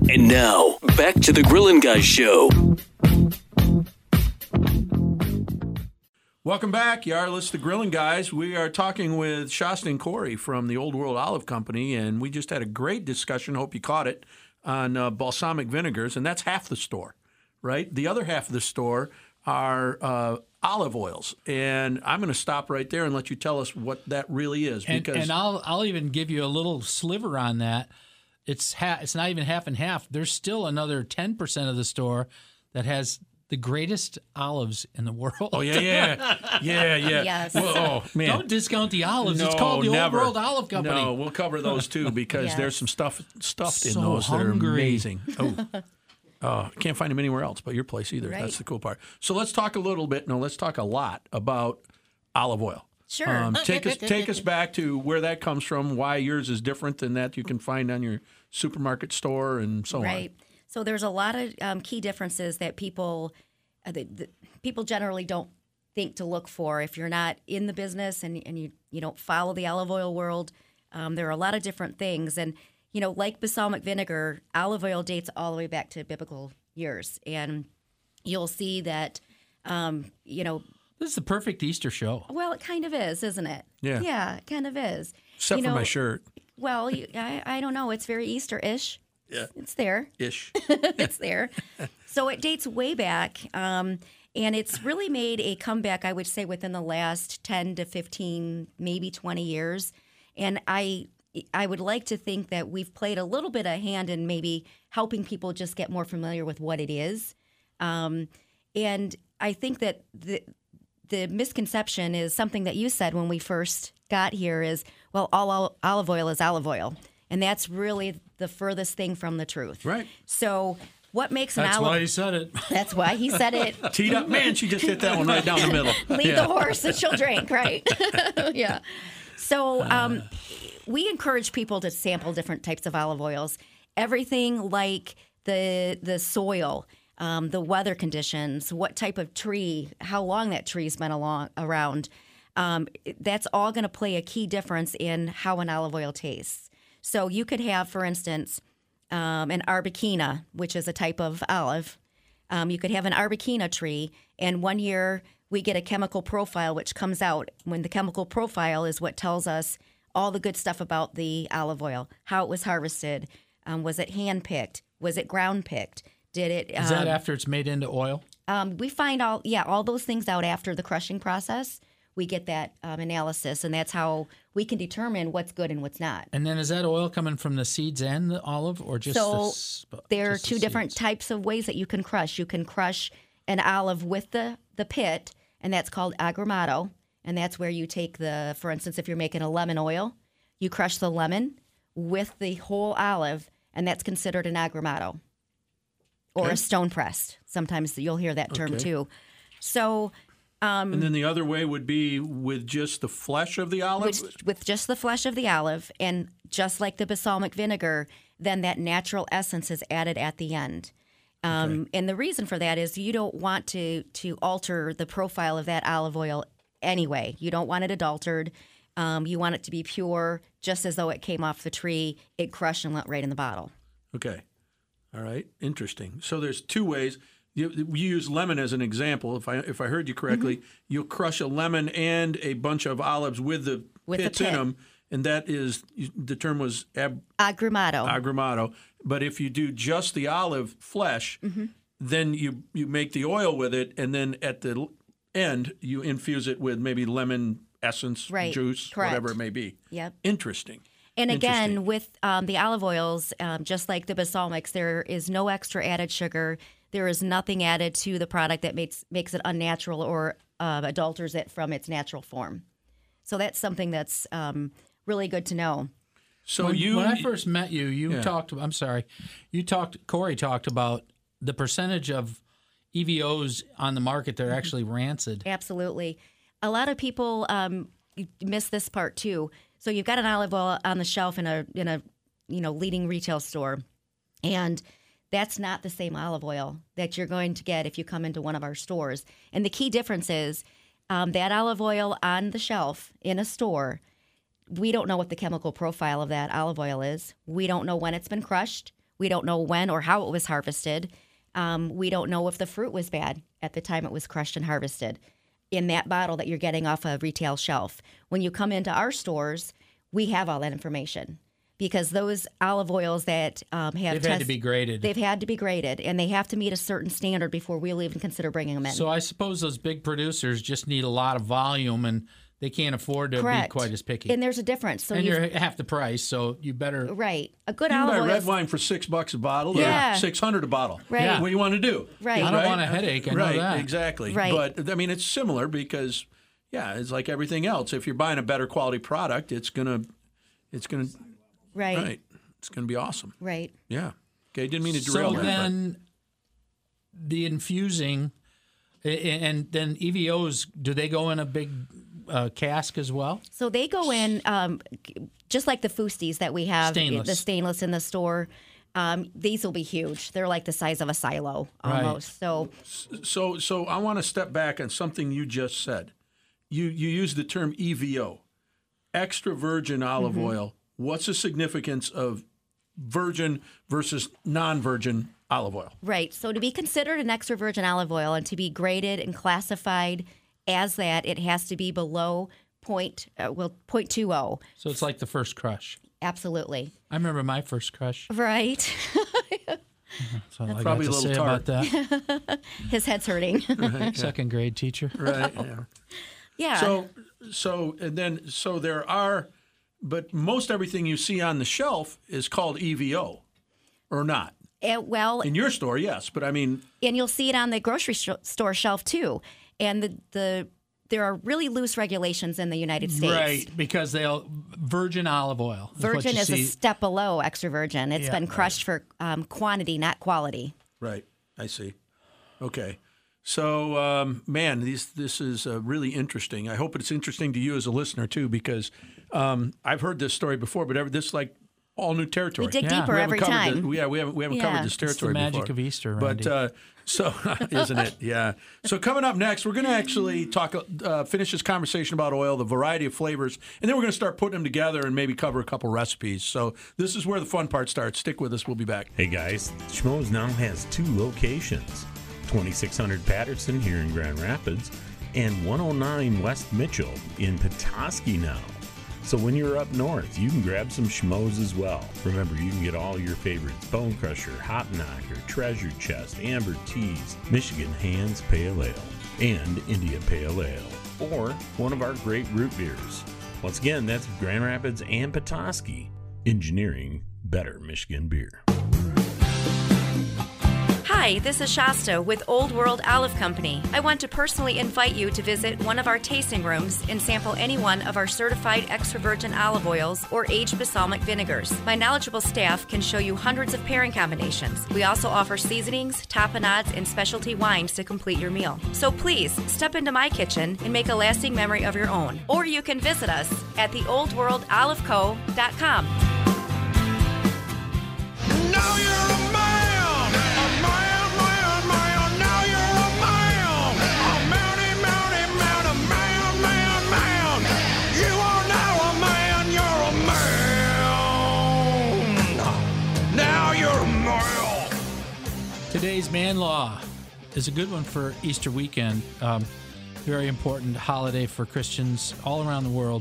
And now, back to the Grillin' Guys Show. Welcome back. You are listening to Grillin' Guys. We are talking with Shasta and Corey from the Old World Olive Company, and we just had a great discussion, hope you caught it, on balsamic vinegars, and that's half the store, right? The other half of the store are olive oils, and I'm going to stop right there and let you tell us what that really is. And I'll even give you a little sliver on that. It's not even half and half. There's still another 10% of the store that has the greatest olives in the world. Oh, yeah. Yes. Whoa, man. Don't discount the olives. No, It's called the never. Old World Olive Company. No, we'll cover those too because Yes. there's some stuffed in So those that are hungry. amazing. I can't find them anywhere else but your place either. Right. That's the cool part. So let's talk a lot about olive oil. Sure. Take us back to where that comes from, why yours is different than that you can find on your supermarket store and so on. Right. So there's a lot of key differences that people people generally don't think to look for if you're not in the business and you don't follow the olive oil world. There are a lot of different things. And, like balsamic vinegar, olive oil dates all the way back to biblical years. And you'll see that, This is the perfect Easter show. well, it kind of is, isn't it? Yeah. Yeah, it kind of is. Except for my shirt. Well, I don't know. It's very Easter-ish. Yeah. It's there. Ish. It's there. So it dates way back, and it's really made a comeback, I would say, within the last 10 to 15, maybe 20 years. And I would like to think that we've played a little bit of hand in maybe helping people just get more familiar with what it is. And I think that the misconception is something that you said when we first got here is, well, all olive oil is olive oil. And that's really the furthest thing from the truth. Right. So what makes an That's olive... why he said it. That's why he said it. Teed up. Man, she just hit that one right down the middle. Lead the horse and she'll drink, right? Yeah. So we encourage people to sample different types of olive oils. Everything like the soil, the weather conditions, what type of tree, how long that tree's been around. That's all going to play a key difference in how an olive oil tastes. So you could have, for instance, an Arbequina, which is a type of olive. You could have an Arbequina tree, and one year we get a chemical profile which comes out. When the chemical profile is what tells us all the good stuff about the olive oil, how it was harvested, was it hand-picked, was it ground-picked, did it... Is that after it's made into oil? We find all those things out after the crushing process. We get that analysis, and that's how we can determine what's good and what's not. And then is that oil coming from the seeds and the olive, or just There are just the two different seeds? types of ways that you can crush. You can crush an olive with the pit, and that's called agrumato. And that's where you take for instance, if you're making a lemon oil, you crush the lemon with the whole olive, and that's considered an agrumato or Okay. a stone pressed. Sometimes you'll hear that term Okay. too. So And then the other way would be with just the flesh of the olive? with just the flesh of the olive, and just like the balsamic vinegar, then that natural essence is added at the end. And the reason for that is you don't want to alter the profile of that olive oil anyway. You don't want it adulterated. You want it to be pure, just as though it came off the tree, it crushed and went right in the bottle. Okay. All right. Interesting. So there's two ways. You use lemon as an example. If I heard you correctly, you'll crush a lemon and a bunch of olives with the pits in pit. them, and that is the term was Agrumato. agrumato. But if you do just the olive flesh, then you make the oil with it, and then at the end you infuse it with maybe lemon essence, Right. juice, Correct. whatever it may be. Yep. Interesting. And again, Interesting. with the olive oils, just like the balsamics, there is no extra added sugar. There is nothing added to the product that makes it unnatural or adulterates it from its natural form. So that's something that's really good to know. So when I first met you, Yeah. talked. I'm sorry, Corey talked about the percentage of EVOs on the market that are actually rancid. Absolutely. A lot of people miss this part too. So you've got an olive oil on the shelf in a leading retail store, and that's not the same olive oil that you're going to get if you come into one of our stores. And the key difference is that olive oil on the shelf in a store, we don't know what the chemical profile of that olive oil is. We don't know when it's been crushed. We don't know when or how it was harvested. We don't know if the fruit was bad at the time it was crushed and harvested in that bottle that you're getting off a retail shelf. When you come into our stores, we have all that information because those olive oils that They've had to be graded. They've had to be graded, and they have to meet a certain standard before we'll even consider bringing them in. So I suppose those big producers just need a lot of volume, and they can't afford to Correct. be quite as picky. And there's a difference. So and you're half the price, so you better. right. A good You can olive buy oil red is- wine for $6 a bottle Yeah. or $600 a bottle. Right. Yeah. What do you want to do? Right. I don't want a headache. I know right, that. exactly. Right. But I mean, it's similar because, yeah, it's like everything else. If you're buying a better quality product, it's gonna, right. it's gonna be awesome. Right. Yeah. Okay. Didn't mean to derail So that. then, the infusing, and then EVOs, do they go in a big cask as well? So they go in just like the Fousties that we have, Stainless. the stainless in the store. These will be huge. They're like the size of a silo almost. So So I want to step back on something you just said. You used the term EVO, extra virgin olive Mm-hmm. oil. What's the significance of virgin versus non-virgin olive oil? right. So to be considered an extra virgin olive oil and to be graded and classified as that, it has to be below 0.20. So it's like the first crush. Absolutely. I remember my first crush. Right. That's all I probably got a to little say tart. about that. His head's hurting. Second grade teacher. Right. Yeah. Yeah. So there are, but most everything you see on the shelf is called EVO, or not. Well, In your store, yes, but I mean, and you'll see it on the grocery store shelf too. And there are really loose regulations in the United States. Right, because they'll virgin olive oil. what Virgin you is a see. step below extra virgin. It's Yeah. been crushed for quantity, not quality. right. I see. Okay. So, man, this is really interesting. I hope it's interesting to you as a listener too, because I've heard this story before, but this is like all new territory. We dig Yeah. deeper We haven't every covered time. we haven't Yeah. covered this It's the territory magic before. of Easter, But Randy. so isn't it? Yeah. So coming up next, we're going to actually finish this conversation about oil, the variety of flavors, and then we're going to start putting them together and maybe cover a couple recipes. So this is where the fun part starts. Stick with us. We'll be back. Hey guys, Schmoes now has 2 locations, 2600 Patterson here in Grand Rapids and 109 West Mitchell in Petoskey now. So when you're up north, you can grab some Schmoes as well. Remember, you can get all your favorites: Bone Crusher, Hop Knocker, Treasure Chest, Amber Teas, Michigan Hands Pale Ale, and India Pale Ale, or one of our great root beers. Once again, that's Grand Rapids and Petoskey, engineering better Michigan beer. Hi, this is Shasta with Old World Olive Company. I want to personally invite you to visit one of our tasting rooms and sample any one of our certified extra virgin olive oils or aged balsamic vinegars. My knowledgeable staff can show you hundreds of pairing combinations. We also offer seasonings, tapenades, and specialty wines to complete your meal. So please step into my kitchen and make a lasting memory of your own. Or you can visit us at theoldworldoliveco.com. Now you're a man, now you're a man, man. You are now a man, you're a man. Now you're a man. Today's man law is a good one for Easter weekend. Very important holiday for Christians all around the world.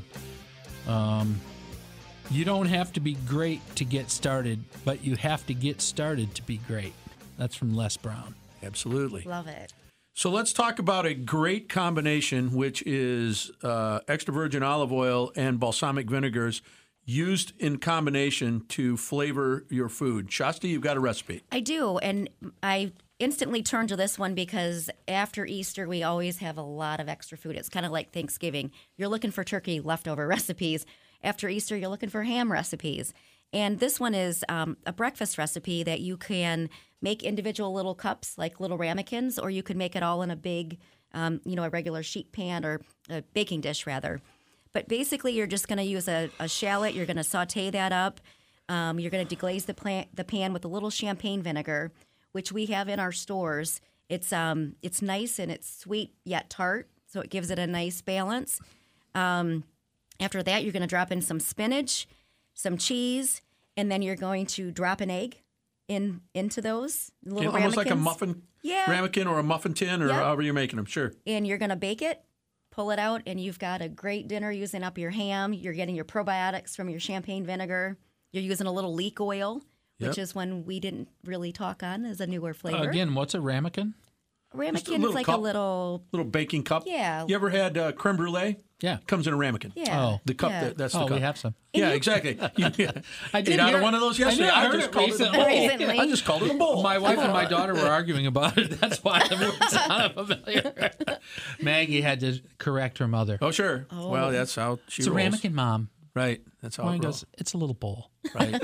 You don't have to be great to get started, but you have to get started to be great. That's from Les Brown. Absolutely. Love it. So let's talk about a great combination, which is extra virgin olive oil and balsamic vinegars used in combination to flavor your food. Shasta, you've got a recipe. I do, and I instantly turned to this one because after Easter, we always have a lot of extra food. It's kind of like Thanksgiving. You're looking for turkey leftover recipes. After Easter, you're looking for ham recipes. And this one is a breakfast recipe that you can make individual little cups, like little ramekins, or you could make it all in a big, a regular sheet pan or a baking dish, rather. But basically, you're just going to use a shallot. You're going to saute that up. You're going to deglaze the pan with a little champagne vinegar, which we have in our stores. It's nice and it's sweet yet tart, so it gives it a nice balance. After that, you're going to drop in some spinach, some cheese, and then you're going to drop an egg into those little Yeah, almost like a ramekins. muffin Yeah. ramekin or a muffin tin or Yep. however you're making them. Sure. And you're going to bake it, pull it out, and you've got a great dinner using up your ham. You're getting your probiotics from your champagne vinegar. You're using a little leek oil, which Yep. is one we didn't really talk on as a newer flavor. Again, what's a ramekin? Ramekin little is like cup. a little, Little baking cup. Yeah. You ever had creme brulee? Yeah. Comes in a ramekin. yeah. Oh. The cup. yeah. That's the Oh, cup. we have some. Yeah, exactly. You I ate out of one of those yesterday. I just heard called it it a bowl. recently. I just called it a bowl. My wife and my daughter were arguing about it. That's why the word sounded familiar. Maggie had to correct her mother. Oh, sure. Well, that's how she It's a rolls. ramekin, Mom. Right. That's how Mine it rolls. goes, it's a little bowl. Right.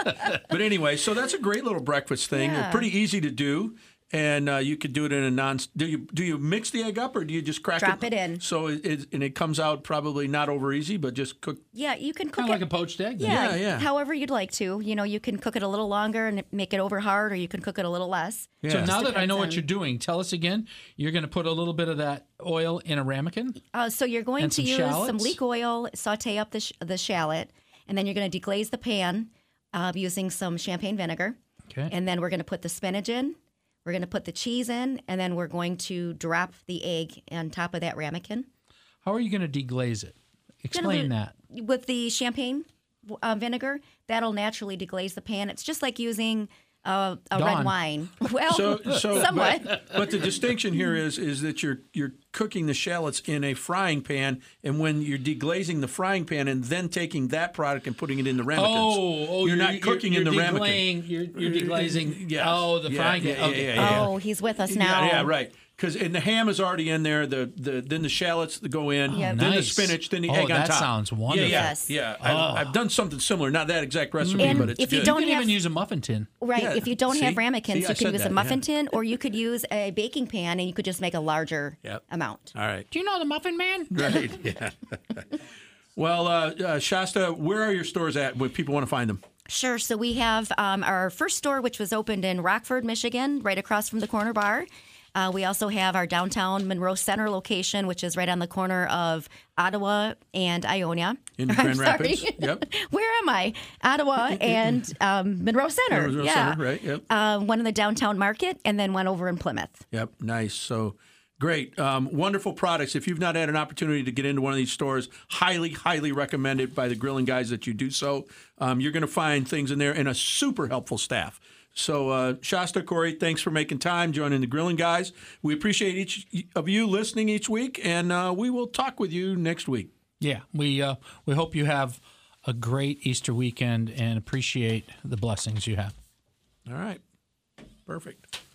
But anyway, so that's a great little breakfast thing. Yeah. Pretty easy to do. And you could do it in a non. Do you mix the egg up or do you just crack Drop it in. So it comes out probably not over easy, but just cook. Yeah, you can cook Kind of like it. a poached egg. then. Yeah, Yeah. however you'd like to. You know, you can cook it a little longer and make it over hard, or you can cook it a little less. Yeah. So now that I know what depends you're doing, tell us again. You're going to put a little bit of that oil in a ramekin? So you're going And to some use some shallots? leek oil, saute up the shallot, and then you're going to deglaze the pan using some champagne vinegar. Okay. And then we're going to put the spinach in. We're going to put the cheese in, and then we're going to drop the egg on top of that ramekin. How are you going to deglaze it? Explain that. With the champagne vinegar, that'll naturally deglaze the pan. It's just like using a Dawn. red wine. Well, So somewhat. But the distinction here is that you're cooking the shallots in a frying pan, and when you're deglazing the frying pan and then taking that product and putting it in the ramekins. You're not cooking in the ramekin. You're deglazing. Yes. Oh, the Yeah, frying pan. yeah, Okay. yeah. Oh, he's with us now. Yeah, right. Because the ham is already in there. Then the shallots that go in. Yep. Then the Nice. spinach. Then the Oh, egg on that top. sounds wonderful. Yes. Yeah. I've done something similar. Not that exact recipe, And but it's if good. you You don't can have even use a muffin tin. Right. Yeah. If you don't See? have ramekins, See, I you said can use that, a muffin yeah. tin, or you could use a baking pan, and you could just make a larger Yep. amount. All right. Do you know the Muffin Man? Right. Yeah. Well, Shasta, where are your stores at when people want to find them? Sure. So we have our first store, which was opened in Rockford, Michigan, right across from the Corner Bar. We also have our downtown Monroe Center location, which is right on the corner of Ottawa and Ionia. In I'm Grand sorry. Rapids. Yep. Where am I? Ottawa and Monroe Center. Monroe yeah. Center, right, yep. One in the downtown market, and then one over in Plymouth. Yep, nice. So great. Wonderful products. If you've not had an opportunity to get into one of these stores, highly, highly recommended by the grilling guys that you do so. You're going to find things in there and a super helpful staff. So, Shasta, Corey, thanks for making time, joining the Grilling Guys. We appreciate each of you listening each week, and we will talk with you next week. Yeah. We hope you have a great Easter weekend and appreciate the blessings you have. All right. Perfect.